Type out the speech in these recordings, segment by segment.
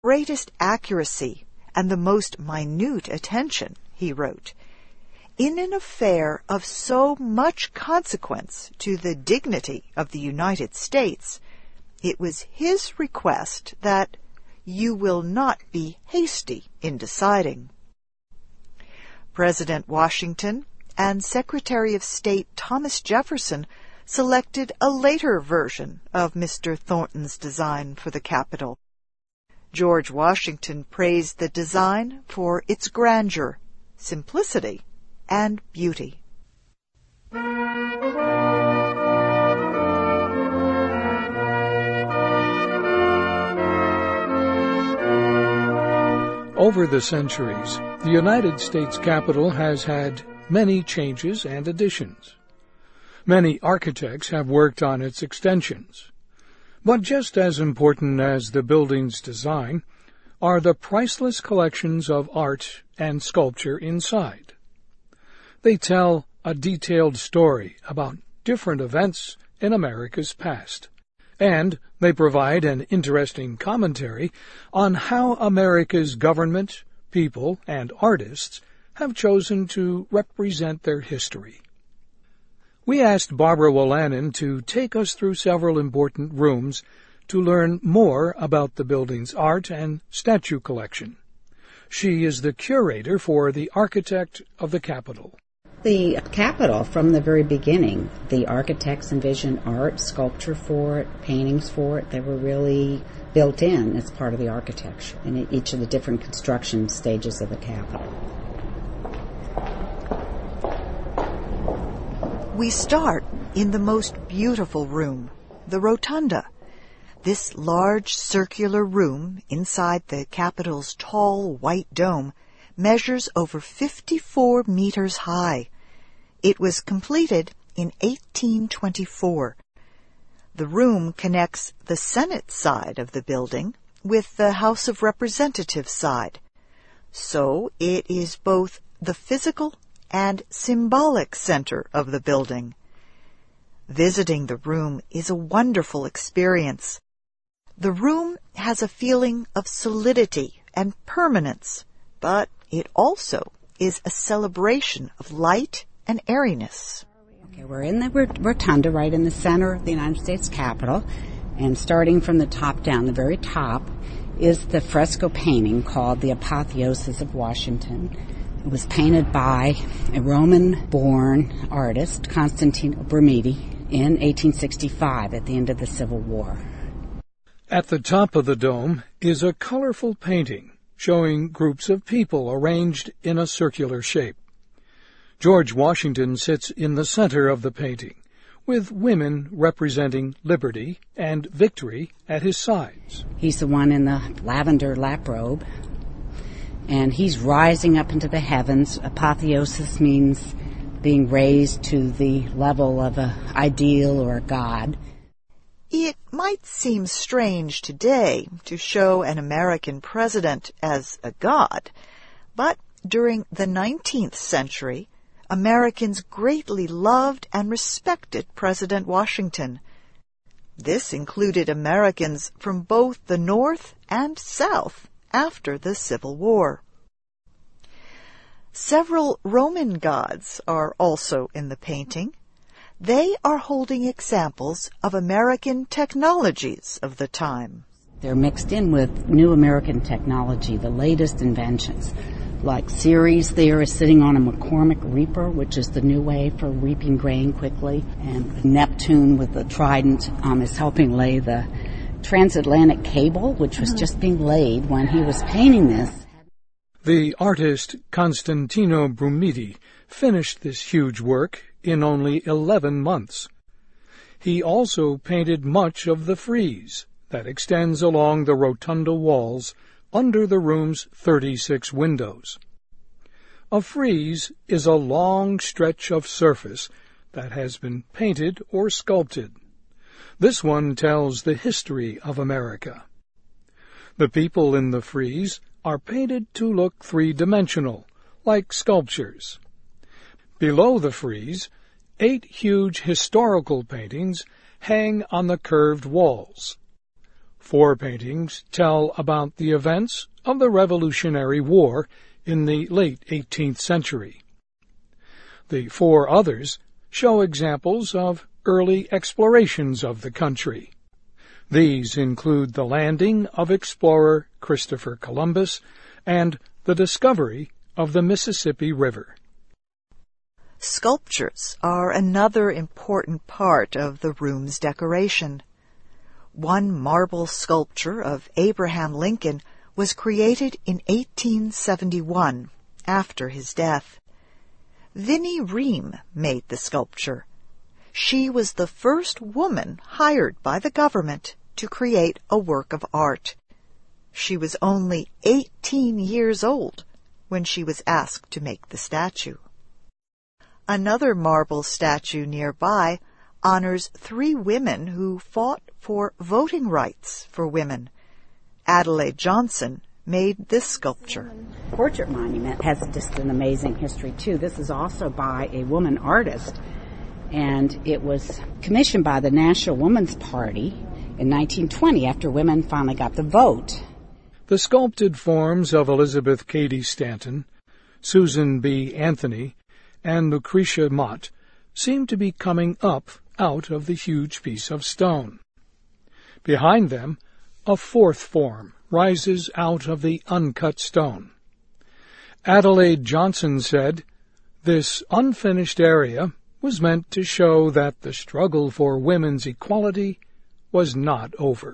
greatest accuracy and the most minute attention, he wrote. In an affair of so much consequence to the dignity of the United States, it was his request that you will not be hasty in deciding. President Washington and Secretary of State Thomas Jefferson selected a later version of Mr. Thornton's design for the Capitol. George Washington praised the design for its grandeur, simplicity, and beauty. Over the centuries, the United States Capitol has had many changes and additions. Many architects have worked on its extensions. But just as important as the building's design are the priceless collections of art and sculpture inside. They tell a detailed story about different events in America's past, and they provide an interesting commentary on how America's government, people, and artists have chosen to represent their history. We asked Barbara Wolanin to take us through several important rooms to learn more about the building's art and statue collection. She is the curator for the architect of the Capitol. The Capitol, from the very beginning, the architects envisioned art, sculpture for it, paintings for it. They were really built in as part of the architecture in each of the different construction stages of the Capitol. We start in the most beautiful room, the Rotunda. This large circular room inside the Capitol's tall white dome measures over 54 meters high. It was completed in 1824. The room connects the Senate side of the building with the House of Representatives side. So it is both the physical and symbolic center of the building. Visiting the room is a wonderful experience. The room has a feeling of solidity and permanence, but it also is a celebration of light and airiness. Okay, we're in the Rotunda, right in the center of the United States Capitol, and starting from the top down, the very top, is the fresco painting called The Apotheosis of Washington. It was painted by a Roman-born artist, Constantino Brumidi, in 1865 at the end of the Civil War. At the top of the dome is a colorful painting showing groups of people arranged in a circular shape. George Washington sits in the center of the painting, with women representing liberty and victory at his sides. He's the one in the lavender lap robe, and he's rising up into the heavens. Apotheosis means being raised to the level of an ideal or a god. It might seem strange today to show an American president as a god, but during the 19th century, Americans greatly loved and respected President Washington. This included Americans from both the North and South after the Civil War. Several Roman gods are also in the painting. They are holding examples of American technologies of the time. They're mixed in with new American technology, the latest inventions. Like Ceres there is sitting on a McCormick reaper, which is the new way for reaping grain quickly. And Neptune with the trident is helping lay the transatlantic cable, which was just being laid when he was painting this. The artist Constantino Brumidi finished this huge work in only 11 months. He also painted much of the frieze that extends along the rotunda walls under the room's 36 windows. A frieze is a long stretch of surface that has been painted or sculpted. This one tells the history of America. The people in the frieze are painted to look three-dimensional, like sculptures. Below the frieze, 8 huge historical paintings hang on the curved walls. 4 paintings tell about the events of the Revolutionary War in the late 18th century. The 4 others show examples of early explorations of the country. These include the landing of explorer Christopher Columbus and the discovery of the Mississippi River. Sculptures are another important part of the room's decoration. One marble sculpture of Abraham Lincoln was created in 1871, after his death. Vinnie Ream made the sculpture. She was the first woman hired by the government to create a work of art. She was only 18 years old when she was asked to make the statue. Another marble statue nearby honors 3 women who fought for voting rights for women. Adelaide Johnson made this sculpture. The portrait monument has just an amazing history, too. This is also by a woman artist, and it was commissioned by the National Woman's Party in 1920 after women finally got the vote. The sculpted forms of Elizabeth Cady Stanton, Susan B. Anthony, and Lucretia Mott seem to be coming up out of the huge piece of stone. Behind them, a 4th form rises out of the uncut stone. Adelaide Johnson said, "This unfinished area was meant to show that the struggle for women's equality was not over."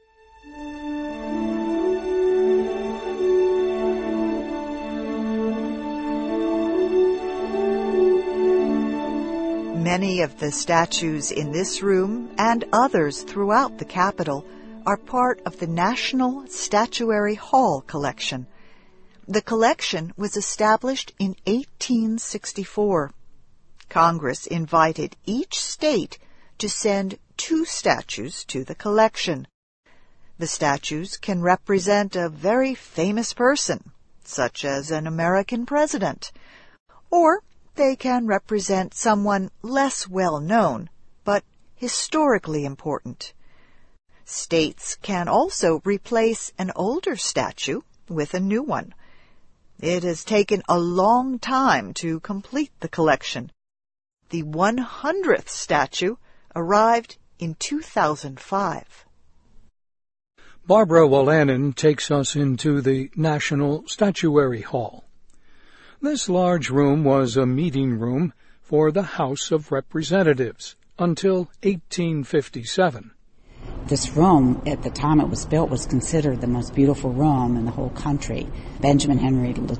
Many of the statues in this room and others throughout the Capitol are part of the National Statuary Hall collection. The collection was established in 1864. Congress invited each state to send 2 statues to the collection. The statues can represent a very famous person, such as an American president, or they can represent someone less well known, but historically important. States can also replace an older statue with a new one. It has taken a long time to complete the collection. The 100th statue arrived in 2005. Barbara Wolanin takes us into the National Statuary Hall. This large room was a meeting room for the House of Representatives until 1857. This room, at the time it was built, was considered the most beautiful room in the whole country. Benjamin Henry